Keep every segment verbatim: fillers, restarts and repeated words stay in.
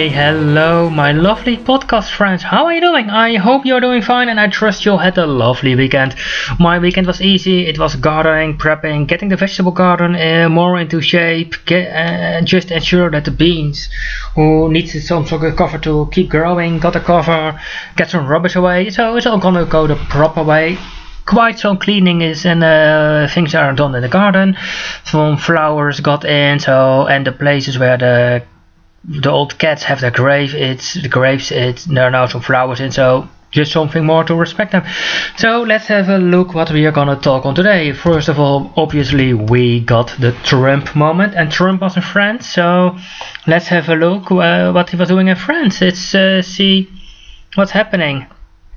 Hey, hello, my lovely podcast friends. How are you doing? I hope you're doing fine and I trust you had a lovely weekend. My weekend was easy. It was gardening, prepping, getting the vegetable garden uh, more into shape, get, uh, just ensure that the beans who needs some sort of cover to keep growing, got a cover, get some rubbish away. So it's all gonna go the proper way. Quite some cleaning is and uh, things are done in the garden. Some flowers got in, so and the places where the the old cats have their grave, it's the graves, it's there are now some flowers in, so just something more to respect them. So let's have a look what we are gonna talk on today. First of all, obviously we got the Trump moment, and Trump was in France, so let's have a look uh, what he was doing in France. Let's uh, see what's happening.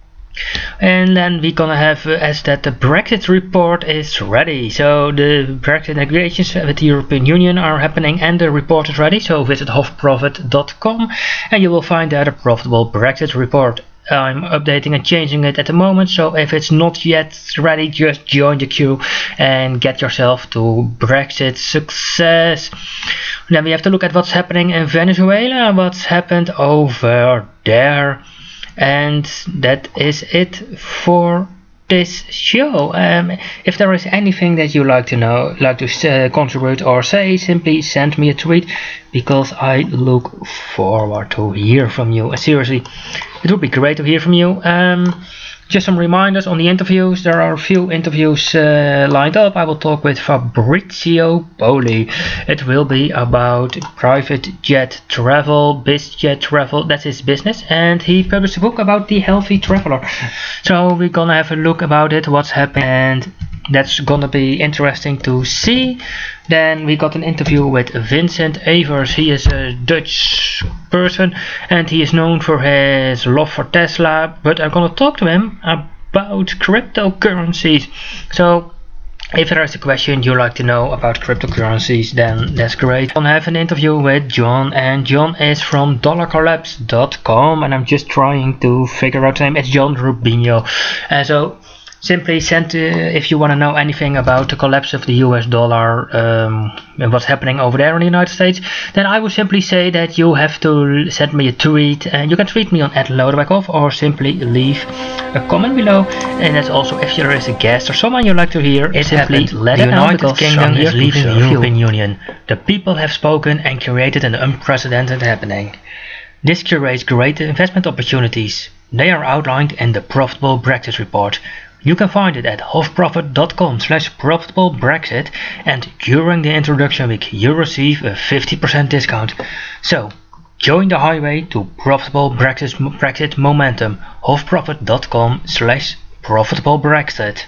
And then we're gonna have uh, as that the Brexit report is ready. So the Brexit negotiations with the European Union are happening and the report is ready. So visit hofprofit dot com and you will find there a profitable Brexit report. I'm updating and changing it at the moment, so if it's not yet ready, just join the queue and get yourself to Brexit success. Then we have to look at what's happening in Venezuela, what's happened over there. And that is it for this show. Um, if there is anything that you like to know, like to uh, contribute or say, simply send me a tweet, because I look forward to hear from you. Uh, seriously, it would be great to hear from you. Um, just some reminders on the interviews. There are a few interviews uh, lined up. I will talk with Fabrizio Poli. It will be about private jet travel, biz jet travel. That's his business, and he published a book about the healthy traveler. So we're gonna have a look about it, what's happening, and that's gonna be interesting to see. Then we got an interview with Vincent Evers. He is a Dutch person and he is known for his love for Tesla, but I'm gonna talk to him about cryptocurrencies. So if there is a question you like to know about cryptocurrencies, then that's great. I'll have an interview with John, and John is from dollar collapse dot com, and I'm just trying to figure out the name. It's John Rubinho. And so simply send uh, if you want to know anything about the collapse of the U S dollar um, and what's happening over there in the United States, then I would simply say that you have to send me a tweet, and you can tweet me on at Lodewijk or simply leave a comment below. And that's also if there is a guest or someone you like to hear, it simply happened. Let the United Kingdom is leaving the European Union. The people have spoken and created an unprecedented happening. This creates great investment opportunities. They are outlined in the Profitable Brexit report. You can find it at hofprofit dot com slash profitable Brexit, and during the introduction week you receive a fifty percent discount. So join the highway to profitable Brexit, Brexit momentum. hofprofit dot com slash profitable Brexit.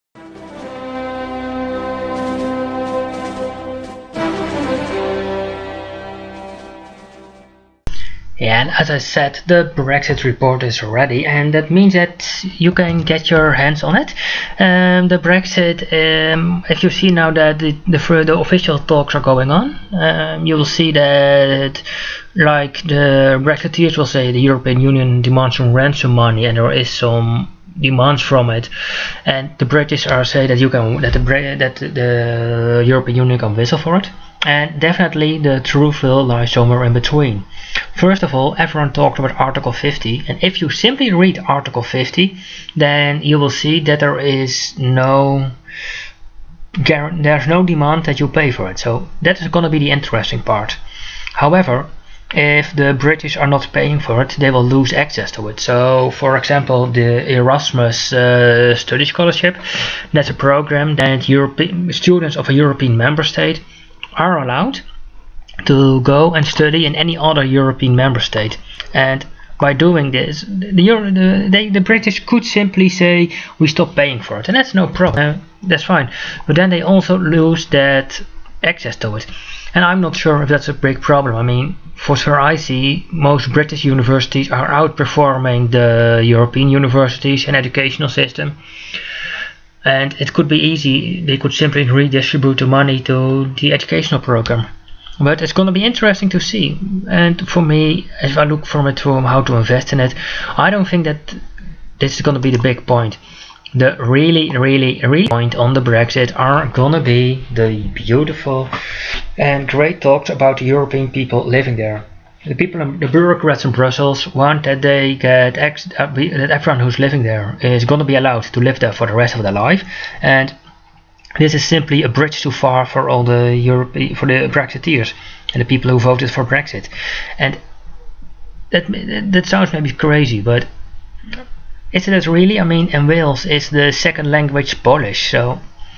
Yeah, and as I said, the Brexit report is ready, and that means that you can get your hands on it. Um, the Brexit, um, if you see now that the, the, the official talks are going on, um, you will see that, like the Brexiteers will say, the European Union demands some ransom money, and there is some demands from it, and the British are saying that you can that the that the European Union can whistle for it. And definitely the truth will lie somewhere in between. First of all, everyone talked about Article fifty, and if you simply read Article fifty, then you will see that there is no there's no demand that you pay for it. So that is going to be the interesting part. However, if the British are not paying for it, they will lose access to it. So, for example, the Erasmus uh, Study Scholarship, that's a program that European students of a European member state are allowed to go and study in any other European member state. And by doing this, the, Euro, the, they, the British could simply say we stop paying for it, and that's no problem, uh, that's fine. But then they also lose that access to it, and I'm not sure if that's a big problem. I mean, for sure I see most British universities are outperforming the European universities and educational system. And it could be easy, they could simply redistribute the money to the educational program. But it's going to be interesting to see. And for me, if I look from it from how to invest in it, I don't think that this is going to be the big point. The really, really, really point on the Brexit are going to be the beautiful and great talks about the European people living there. The people, the bureaucrats in Brussels want that they get ex uh, that everyone who's living there is going to be allowed to live there for the rest of their life, and this is simply a bridge too far for all the Europe for the Brexiteers and the people who voted for Brexit. And that that sounds maybe crazy, but is it really? I mean, in Wales is the second language Polish, so.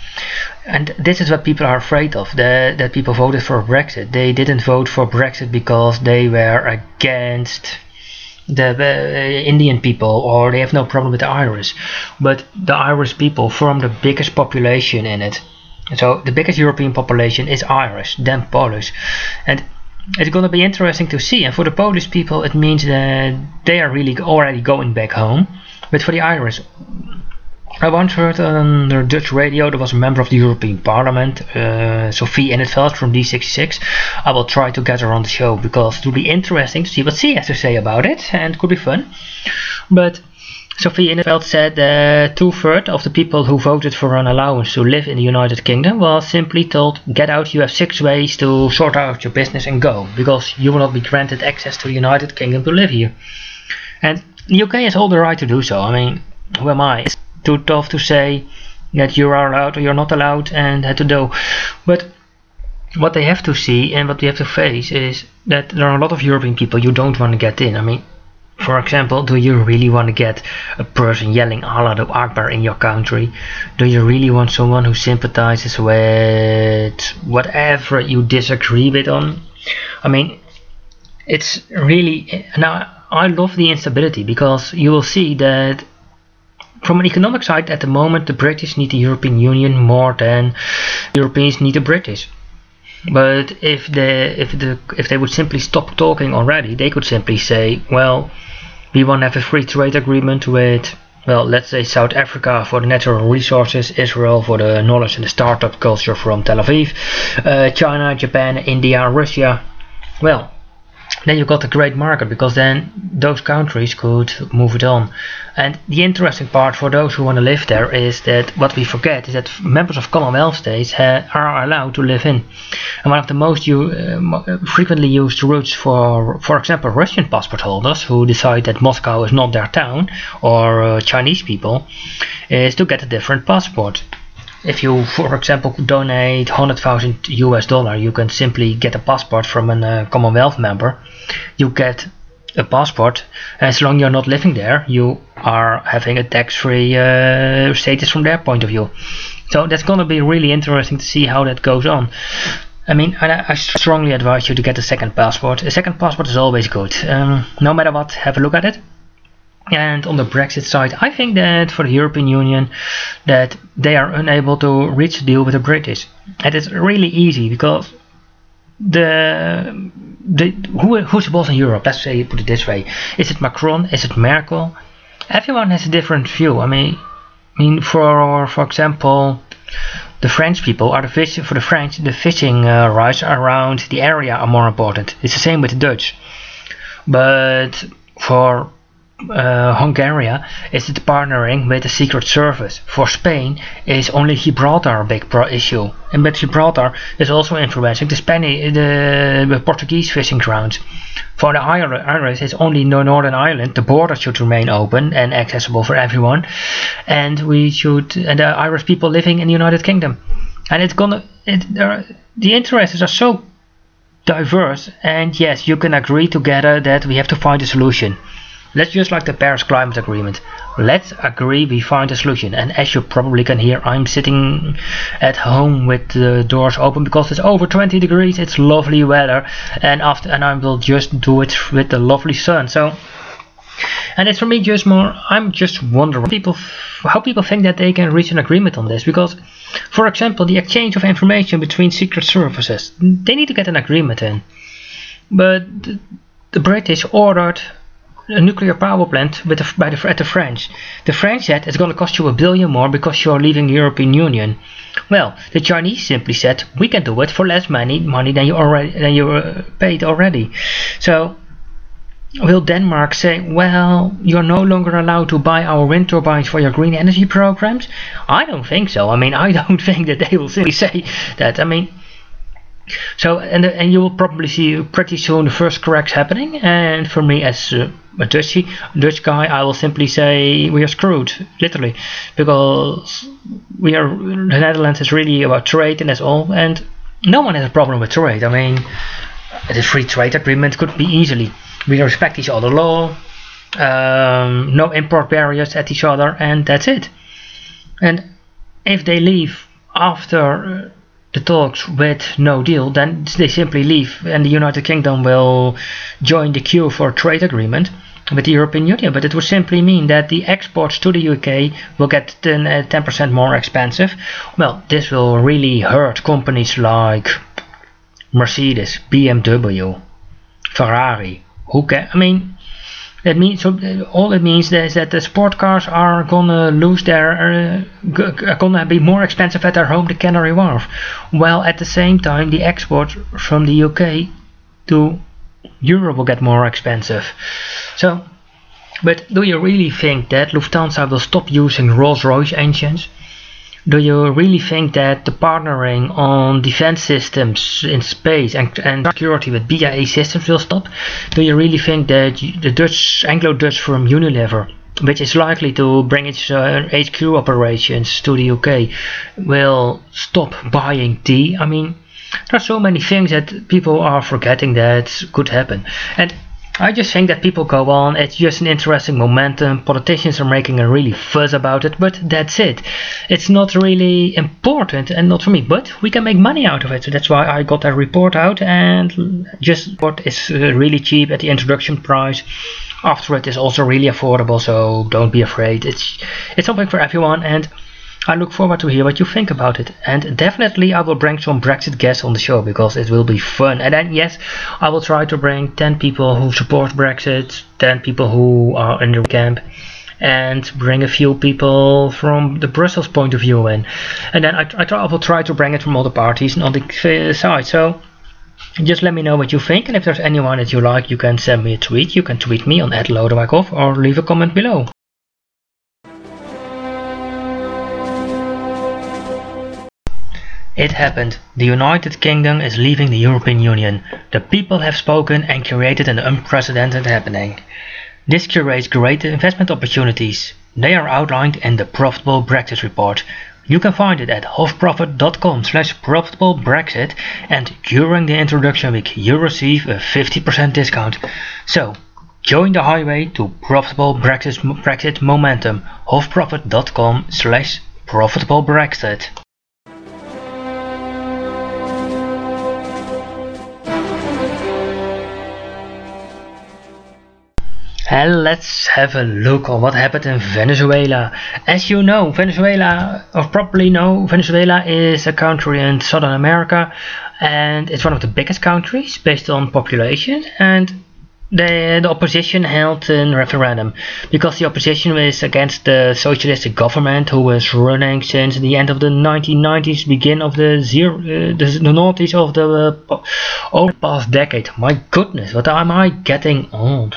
And this is what people are afraid of, that, that people voted for Brexit. They didn't vote for Brexit because they were against the uh, Indian people, or they have no problem with the Irish. But the Irish people form the biggest population in it. So the biggest European population is Irish, then Polish. And it's going to be interesting to see. And for the Polish people, it means that they are really already going back home. But for the Irish, I once heard on the Dutch radio there was a member of the European Parliament, uh, Sophie In 't Veld from D sixty-six. I will try to get her on the show because it will be interesting to see what she has to say about it, and it could be fun. But Sophie In 't Veld said that two-thirds of the people who voted for an allowance to live in the United Kingdom was simply told, get out, you have six ways to sort out your business and go, because you will not be granted access to the United Kingdom to live here. And the U K has all the right to do so. I mean, who am I? It's too tough to say that you are allowed or you're not allowed and had to do. But what they have to see and what we have to face is that there are a lot of European people you don't want to get in. I mean, for example, do you really want to get a person yelling Allah Akbar in your country? Do you really want someone who sympathizes with whatever you disagree with on? I mean, it's really, now I love the instability, because you will see that from an economic side at the moment the British need the European Union more than Europeans need the British. But if they if the if they would simply stop talking already, they could simply say, well, we want to have a free trade agreement with, well, let's say South Africa for the natural resources, Israel for the knowledge and the startup culture from Tel Aviv, uh, China, Japan, India, Russia. Well, then you got a great market, because then those countries could move it on. And the interesting part for those who want to live there is that what we forget is that members of Commonwealth states ha are allowed to live in. And one of the most uh, frequently used routes for, for example, Russian passport holders who decide that Moscow is not their town, or uh, Chinese people, is to get a different passport. If you, for example, donate one hundred thousand U S dollar, you can simply get a passport from a uh, Commonwealth member. You get a passport, and as long as you're not living there, you are having a tax-free uh, status from their point of view. So that's going to be really interesting to see how that goes on. I mean, I, I strongly advise you to get a second passport. A second passport is always good. Um, no matter what, have a look at it. And on the Brexit side, I think that for the European Union, that they are unable to reach a deal with the British. And it's really easy, because the the who who's the boss in Europe? Let's say, put it this way: is it Macron? Is it Merkel? Everyone has a different view. I mean, I mean, for for example, the French people are the fish for the French. The fishing uh, rights around the area are more important. It's the same with the Dutch, but for Uh, Hungary is it partnering with the Secret Service. For Spain is only Gibraltar a big pro issue, and but Gibraltar is also influencing the Spanish, the, the Portuguese fishing grounds. For the Irish, it's only no Northern Ireland. The border should remain open and accessible for everyone, and we should and the Irish people living in the United Kingdom. And it's gonna it, there, the interests are so diverse, and yes, you can agree together that we have to find a solution. Let's just like the Paris Climate Agreement. Let's agree we find a solution. And as you probably can hear, I'm sitting at home with the doors open because it's over twenty degrees. It's lovely weather, and after and I will just do it with the lovely sun. So, and it's for me just more. I'm just wondering people how people think that they can reach an agreement on this, because, for example, the exchange of information between secret services, they need to get an agreement in. But the, the British ordered a nuclear power plant with the, by the, at the French. The French said it's going to cost you a billion more because you're leaving the European Union. Well, the Chinese simply said we can do it for less money, money than you already than you uh, paid already. So will Denmark say, well, you're no longer allowed to buy our wind turbines for your green energy programs? I don't think so. I mean, I don't think that they will simply say that. I mean, So and and you will probably see pretty soon the first cracks happening. And for me, as uh, a Dutchy, Dutch guy, I will simply say we are screwed, literally, because we are the Netherlands is really about trade and that's all. And no one has a problem with trade. I mean, the free trade agreement could be easily. We respect each other's law, um, no import barriers at each other, and that's it. And if they leave after the talks with no deal, then they simply leave, and the United Kingdom will join the queue for a trade agreement with the European Union. But it would simply mean that the exports to the U K will get ten percent more expensive. Well, this will really hurt companies like Mercedes, B M W, Ferrari. Who can? I mean, that means so. All it means is that the sport cars are gonna lose their, uh, g- are gonna be more expensive at their home, the Canary Wharf. While at the same time, the exports from the U K to Europe will get more expensive. So, but do you really think that Lufthansa will stop using Rolls-Royce engines? Do you really think that the partnering on defense systems in space and, and security with B A E Systems will stop? Do you really think that the Dutch, Anglo-Dutch firm Unilever, which is likely to bring its uh, H Q operations to the U K, will stop buying tea? I mean, there are so many things that people are forgetting that could happen. And I just think that people go on, it's just an interesting momentum, politicians are making a really fuzz about it, but that's it. It's not really important and not for me, but we can make money out of it. So that's why I got that report out, and just what is uh, really cheap at the introduction price. After it is also really affordable, so don't be afraid. It's it's something for everyone, and I look forward to hear what you think about it. And definitely I will bring some Brexit guests on the show, because it will be fun. And then yes, I will try to bring ten people who support Brexit, ten people who are in the camp, and bring a few people from the Brussels point of view in. And then I, I, try, I will try to bring it from all the parties and on the uh, side. So just let me know what you think, and if there's anyone that you like, you can send me a tweet. You can tweet me on at Lodewijk or leave a comment below. It happened. The United Kingdom is leaving the European Union. The people have spoken and created an unprecedented happening. This creates great investment opportunities. They are outlined in the Profitable Brexit Report. You can find it at hofprofit dot com slash profitable brexit, and during the introduction week you receive a fifty percent discount. So, join the highway to Profitable Brexit, Brexit Momentum, hofprofit dot com slash profitable brexit. And let's have a look on what happened in Venezuela. As you know, Venezuela, or probably know, Venezuela is a country in Southern America, and it's one of the biggest countries based on population. And the, the opposition held a referendum, because the opposition was against the socialistic government who was running since the end of the nineteen nineties, begin of the zero, uh, the, the noughties of the uh, over the past decade. My goodness, what am I getting old?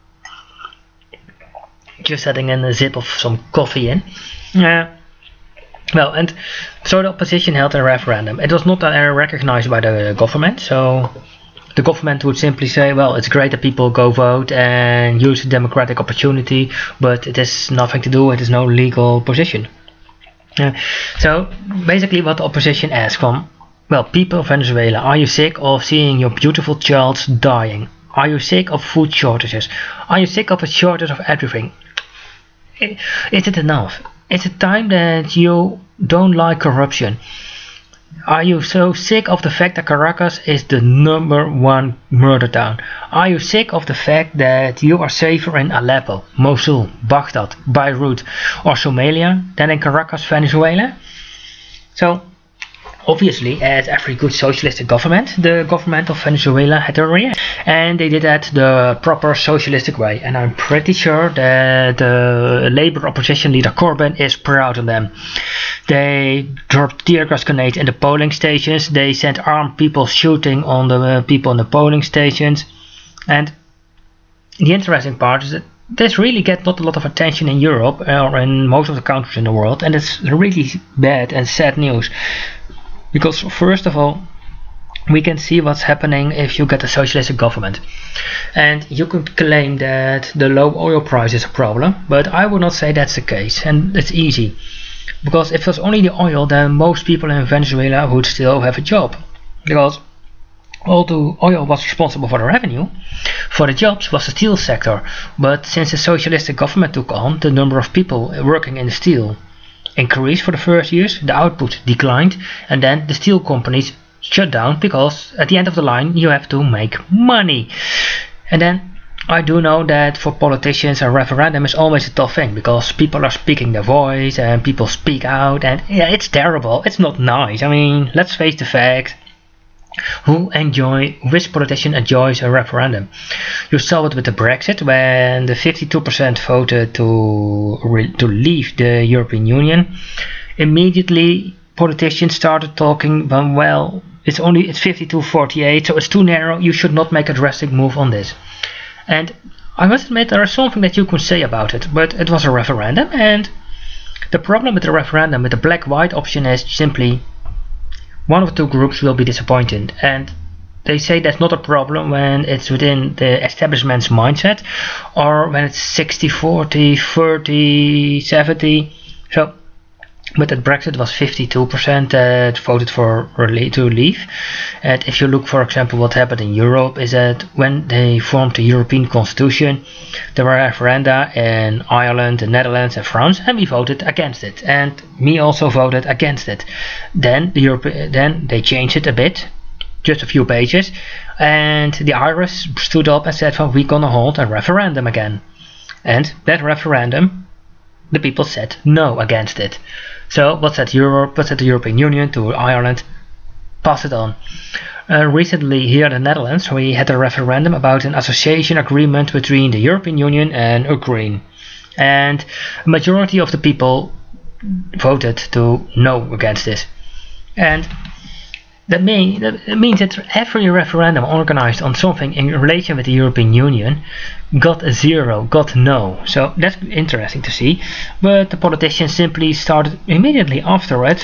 Just adding in a sip of some coffee in. Uh, well, and so the opposition held a referendum. It was not uh, recognized by the government, so the government would simply say, well, it's great that people go vote and use the democratic opportunity, but it has nothing to do, it is no legal position. Uh, so basically what the opposition asked from, well, people of Venezuela, are you sick of seeing your beautiful child dying? Are you sick of food shortages? Are you sick of a shortage of everything? Is it enough? Is it time that you don't like corruption? Are you so sick of the fact that Caracas is the number one murder town? Are you sick of the fact that you are safer in Aleppo, Mosul, Baghdad, Beirut or Somalia than in Caracas, Venezuela? So, obviously, as every good socialistic government, the government of Venezuela had to react, and they did that the proper socialistic way. And I'm pretty sure that the Labour opposition leader Corbyn is proud of them. They dropped tear gas grenades in the polling stations. They sent armed people shooting on the uh, people in the polling stations. And the interesting part is that this really gets not a lot of attention in Europe or in most of the countries in the world, and it's really bad and sad news. Because first of all, we can see what's happening if you get a socialistic government. And you could claim that the low oil price is a problem, but I would not say that's the case, and it's easy. Because if it was only the oil, then most people in Venezuela would still have a job. Because although oil was responsible for the revenue, for the jobs was the steel sector. But since the socialistic government took on, the number of people working in the steel increased for the first years, the output declined, and then the steel companies shut down, because at the end of the line you have to make money. And then I do know that for politicians a referendum is always a tough thing, because people are speaking their voice and people speak out, and yeah, it's terrible, it's not nice. I mean, let's face the fact, who enjoy which politician enjoys a referendum? You saw it with the Brexit, when the fifty-two percent voted to re to leave the European Union. Immediately politicians started talking, well, well it's only it's fifty-two forty-eight, so it's too narrow, you should not make a drastic move on this. And I must admit, there is something that you could say about it, but it was a referendum, and the problem with the referendum, with the black-white option, is simply one of the two groups will be disappointed. And they say that's not a problem when it's within the establishment's mindset, or when it's sixty forty, thirty seventy. So but at Brexit was fifty-two percent that voted for to leave. And if you look, for example, what happened in Europe, is that when they formed the European Constitution, there were referenda in Ireland, the Netherlands and France, and we voted against it, and me also voted against it. Then the Europe then they changed it a bit, just a few pages, and the Irish stood up and said, well, we're gonna hold a referendum again. And that referendum, the people said no against it. So what said Europe, what said the European Union to Ireland? Pass it on. Uh, recently here in the Netherlands, we had a referendum about an association agreement between the European Union and Ukraine. And a majority of the people voted to no against this. And that, mean, that means that every referendum organized on something in relation with the European Union got a zero, got no. So that's interesting to see. But the politicians simply started immediately after it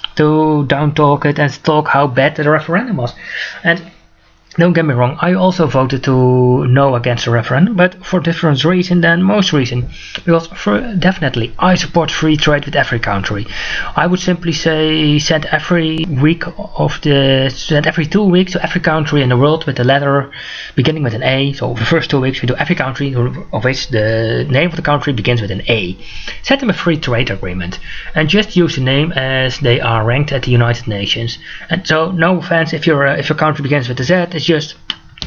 to down talk it and talk how bad the referendum was. And don't get me wrong, I also voted to no against the referendum, but for different reason than most reason. Because for definitely I support free trade with every country. I would simply say send every week of the send every two weeks to every country in the world with a letter beginning with an A. So the first two weeks we do every country of which the name of the country begins with an A. Send them a free trade agreement and just use the name as they are ranked at the United Nations. And so no offense if your uh, if your country begins with a Z, it's just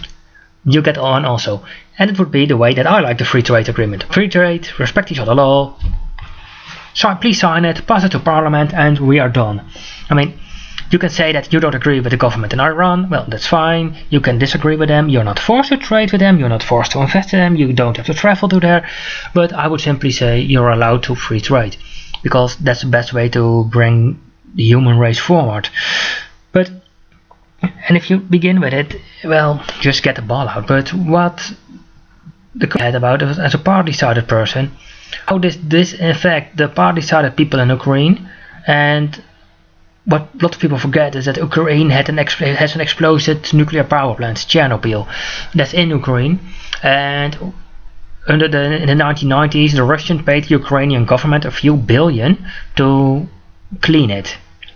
you get on also. And it would be the way that I like the free trade agreement. Free trade, respect each other law. So please sign it, pass it to parliament, and we are done. I mean, you can say that you don't agree with the government in Iran, well, that's fine. You can disagree with them, you're not forced to trade with them, you're not forced to invest in them, you don't have to travel to there. But I would simply say you're allowed to free trade, because that's the best way to bring the human race forward. But and if you begin with it, well, just get the ball out. But what the had about it as a party-sided person, how does this affect the party-sided people in Ukraine? And what lots of people forget is that Ukraine had an has an exploded nuclear power plant, Chernobyl, that's in Ukraine. And under the in the nineteen nineties, the Russian paid the Ukrainian government a few billion to clean it.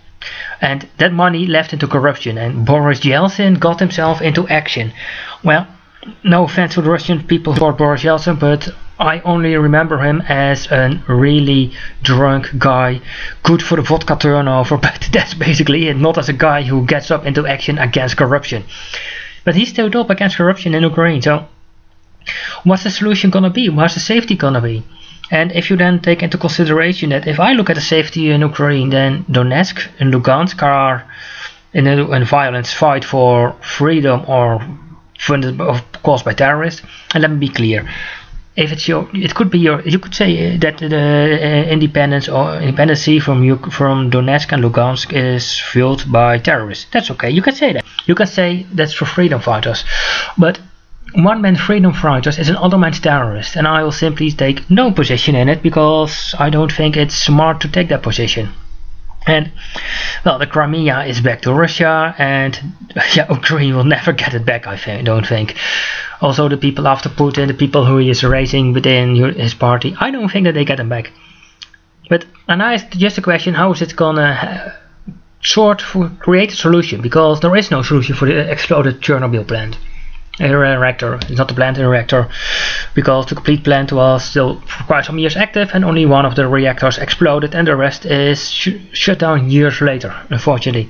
And that money left into corruption, and Boris Yeltsin got himself into action. Well, no offense to the Russian people for Boris Yeltsin, but I only remember him as a really drunk guy, good for the vodka turnover, but that's basically it, not as a guy who gets up into action against corruption. But he stood up against corruption in Ukraine, so what's the solution gonna be? What's the safety gonna be? And if you then take into consideration that if I look at the safety in Ukraine, then Donetsk and Lugansk are in a, in a violent fight for freedom or funded of caused by terrorists. And let me be clear, if it's your, it could be your, you could say that the uh, independence or independency from you from Donetsk and Lugansk is fueled by terrorists. That's okay. You can say that. You can say that's for freedom fighters, but one man freedom fighters is an other man's terrorist, and I will simply take no position in it because I don't think it's smart to take that position. And well, the Crimea is back to Russia, and yeah, Ukraine will never get it back, I think, don't think. Also, the people after Putin, the people who he is raising within his party, I don't think that they get them back. But and I asked just a question: how is it gonna sort for create a solution? Because there is no solution for the exploded Chernobyl plant. A reactor, it's not the plant, a reactor, because the complete plant was still for quite some years active, and only one of the reactors exploded, and the rest is sh shut down years later, unfortunately.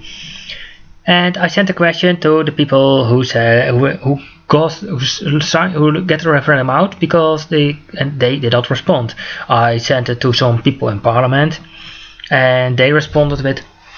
And I sent a question to the people who said who, who got who, who get the referendum out, because they and they did not respond. I sent it to some people in Parliament, and they responded with,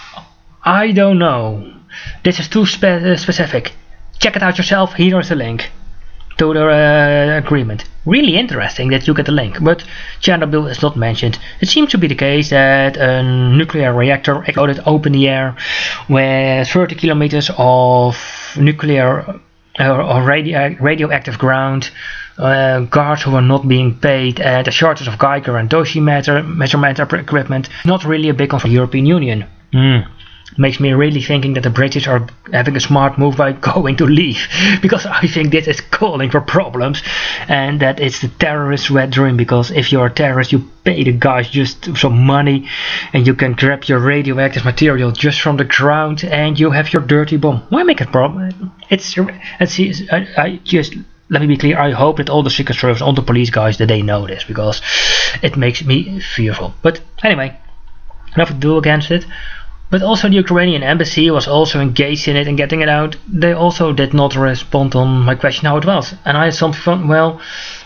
"I don't know. This is too spe specific. Check it out yourself, here is the link to the uh, agreement." Really interesting that you get the link, but Chernobyl is not mentioned. It seems to be the case that a nuclear reactor exploded open in the air with thirty kilometers of nuclear uh, or radio radioactive ground, uh, guards who were not being paid, and a shortage of Geiger and dosimeter measurement equipment. Not really a big one for the European Union. Mm. Makes me really thinking that the British are having a smart move by going to leave, because I think this is calling for problems, and that it's the terrorist wet dream, because if you're a terrorist you pay the guys just some money and you can grab your radioactive material just from the ground and you have your dirty bomb. Why make a problem? It's, it's I, I just let me be clear, I hope that all the Secret Service, all the police guys, that they know this, because it makes me fearful. But anyway, nothing to do against it. But also the Ukrainian embassy was also engaged in it and getting it out. They also did not respond on my question how it was, and I had something fun. Well,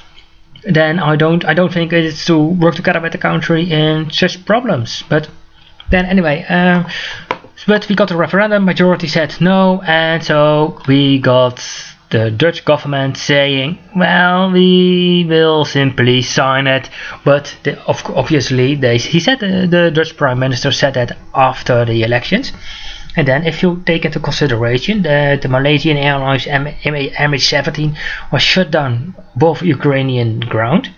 then I don't I don't think it's to work together with the country in such problems. But then anyway, uh, but we got a referendum. Majority said no, and so we got the Dutch government saying, well, we will simply sign it. But the, of, obviously they, he said uh, the Dutch Prime Minister said that after the elections. And then if you take into consideration that the Malaysian Airlines M H seventeen was shut down above Ukrainian ground,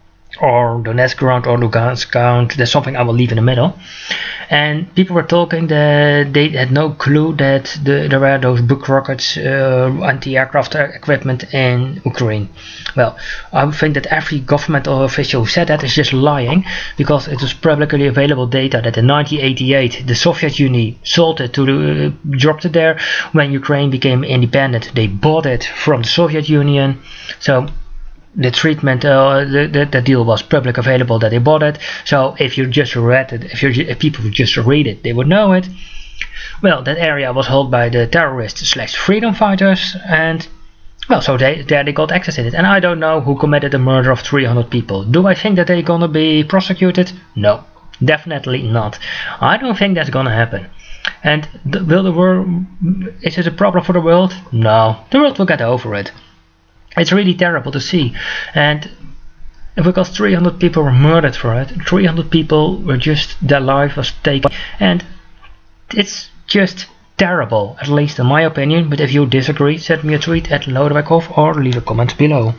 or Donetsk ground or Lugansk ground, there's something I will leave in the middle. And people were talking that they had no clue that the, there were those Buk rockets, uh, anti-aircraft equipment in Ukraine. Well, I would think that every government official who said that is just lying, because it was publicly available data that in nineteen eighty-eight the Soviet Union sold it to the, uh, dropped it there. When Ukraine became independent, they bought it from the Soviet Union. So the treatment, uh, the, the, the deal was public available that they bought it. So if you just read it, if, you if people would just read it, they would know it. Well, that area was held by the terrorists slash freedom fighters, and well, so they there they got access in it. And I don't know who committed the murder of three hundred people. Do I think that they're gonna be prosecuted? No, definitely not. I don't think that's gonna happen. And the, will the world, is it a problem for the world? No, the world will get over it. It's really terrible to see, and because three hundred people were murdered for it, three hundred people were just, their life was taken, and it's just terrible, at least in my opinion. But if you disagree, send me a tweet at Lodewijk or leave a comment below.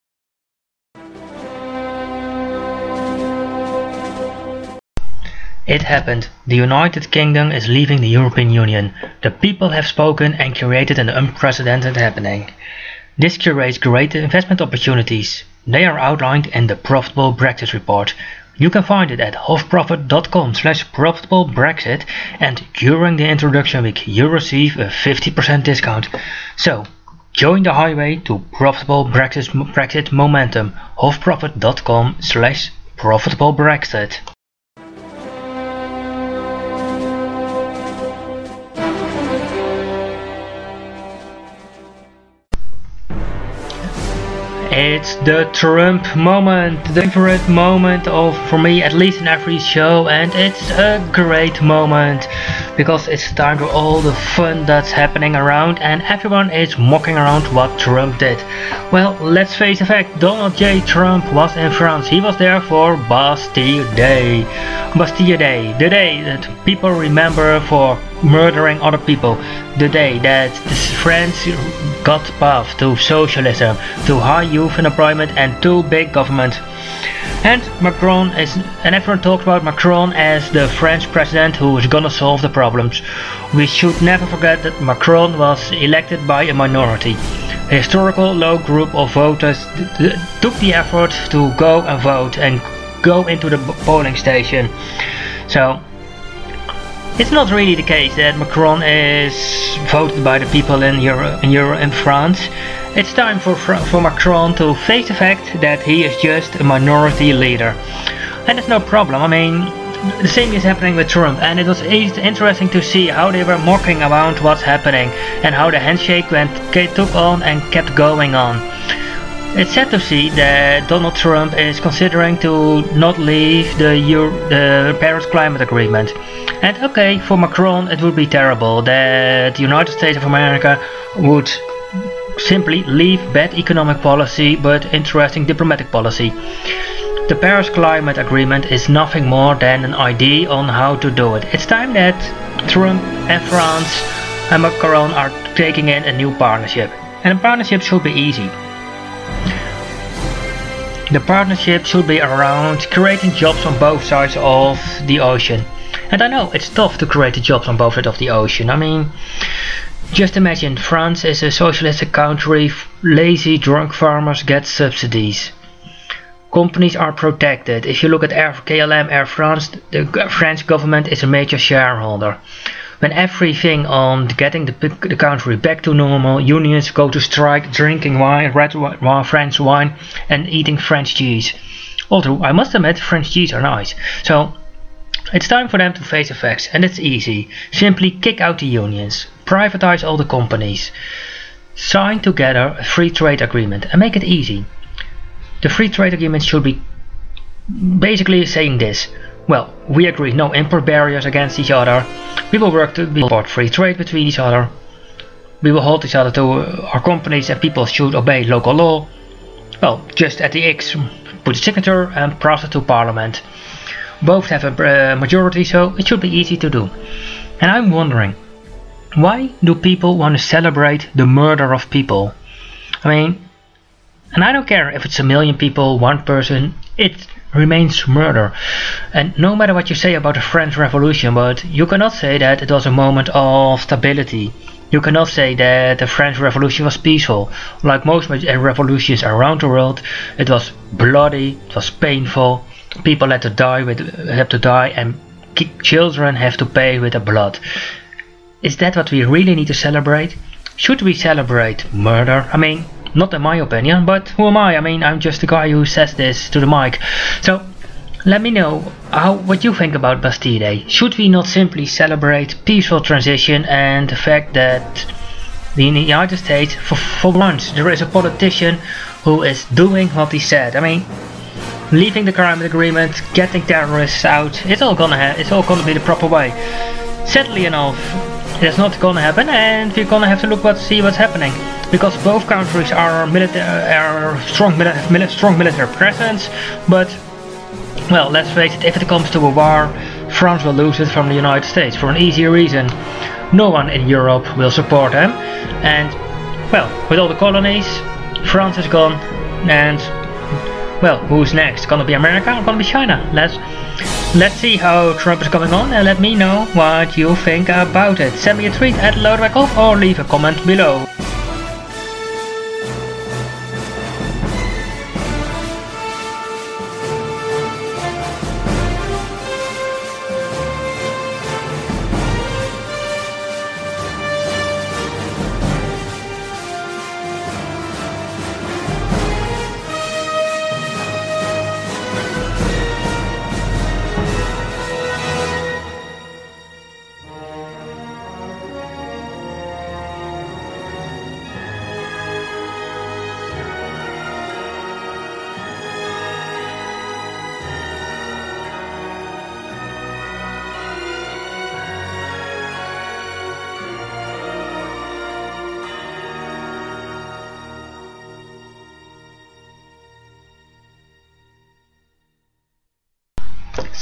It happened. The United Kingdom is leaving the European Union. The people have spoken and created an unprecedented happening. This creates great investment opportunities. They are outlined in the Profitable Brexit report. You can find it at hofprofit dot com slash profitable brexit, and during the introduction week you receive a fifty percent discount. So, join the highway to Profitable Brexit, Brexit Momentum, hofprofit dot com slash profitable brexit. It's the Trump moment, the favorite moment of, for me, at least in every show, and it's a great moment because it's time for all the fun that's happening around, and everyone is mocking around what Trump did. Well, let's face the fact, Donald J. Trump was in France. He was there for Bastille Day. Bastille Day, the day that people remember for murdering other people, the day that the France got path to socialism, to high youth unemployment and too big government. And Macron is, and everyone talks about Macron as the French president who is gonna solve the problems. We should never forget that Macron was elected by a minority. A historical low group of voters took the effort to go and vote and go into the polling station. So it's not really the case that Macron is voted by the people in Euro, in, Euro, in France. It's time for, for Macron to face the fact that he is just a minority leader. And it's no problem. I mean, the same is happening with Trump, and it was interesting to see how they were mocking about what's happening and how the handshake went, took on and kept going on. It's sad to see that Donald Trump is considering to not leave the, Euro, the Paris Climate Agreement. And okay, for Macron it would be terrible that the United States of America would simply leave bad economic policy but interesting diplomatic policy. The Paris Climate Agreement is nothing more than an idea on how to do it. It's time that Trump and France and Macron are taking in a new partnership. And a partnership should be easy. The partnership should be around creating jobs on both sides of the ocean. And I know it's tough to create jobs on both sides of the ocean. I mean, just imagine France is a socialistic country, lazy drunk farmers get subsidies. Companies are protected. If you look at Air, K L M, Air France, the French government is a major shareholder. When everything on getting the, the country back to normal, unions go to strike, drinking wine, red wine, French wine, and eating French cheese. Although I must admit, French cheese are nice. So it's time for them to face the facts, and it's easy. Simply kick out the unions, privatize all the companies, sign together a free trade agreement, and make it easy. The free trade agreement should be basically saying this: well, we agree no import barriers against each other. We will work to support free trade between each other. We will hold each other to uh, our companies and people should obey local law. Well, just at the X, put a signature and pass it to Parliament. Both have a uh, majority, so it should be easy to do. And I'm wondering, why do people want to celebrate the murder of people? I mean, and I don't care if it's a million people, one person, it remains murder. And no matter what you say about the French Revolution, but you cannot say that it was a moment of stability. You cannot say that the French Revolution was peaceful. Like most revolutions around the world, it was bloody, it was painful. People had to die with have to die, and children have to pay with their blood. Is that what we really need to celebrate? Should we celebrate murder? I mean, not in my opinion, but who am I? I mean, I'm just the guy who says this to the mic. So let me know how what you think about Bastille Day. Should we not simply celebrate peaceful transition and the fact that the United States, for, for once, there is a politician who is doing what he said. I mean, leaving the climate agreement, getting terrorists out, it's all gonna ha it's all gonna be the proper way. Sadly enough, it's not gonna happen, and we're gonna have to look what see what's happening, because both countries are military, are strong, mili strong military presence. But well, let's face it, if it comes to a war, France will lose it from the United States for an easy reason: no one in Europe will support them, and well, with all the colonies, France is gone, and well, who's next? Gonna be America or gonna be China? Let's let's see how Trump is coming on, and let me know what you think about it. Send me a tweet at Lodewijk or leave a comment below.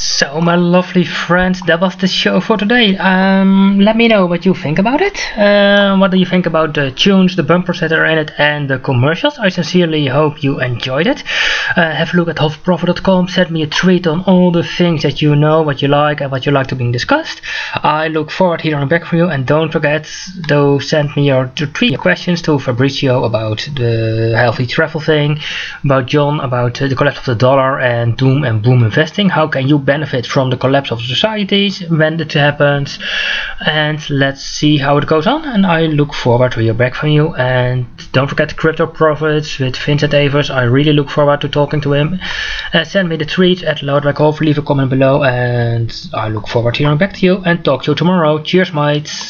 So my lovely friends, that was the show for today. Um, let me know what you think about it. Uh, what do you think about the tunes, the bumpers that are in it, and the commercials? I sincerely hope you enjoyed it. Uh, have a look at hof profit dot com, send me a tweet on all the things that you know, what you like, and what you like to be discussed. I look forward to hearing back from you, and don't forget to send me your to tweet your questions to Fabrizio about the healthy travel thing, about John, about uh, the collapse of the dollar, and doom and boom investing. How can you benefit from the collapse of societies when it happens? And let's see how it goes on, and I look forward to hear back from you. And don't forget Crypto Profits with Vincent Evers. I really look forward to talking to him. Uh, send me the tweet at Loudwijk, leave a comment below, and I look forward to hearing back to you and talk to you tomorrow. Cheers, mates.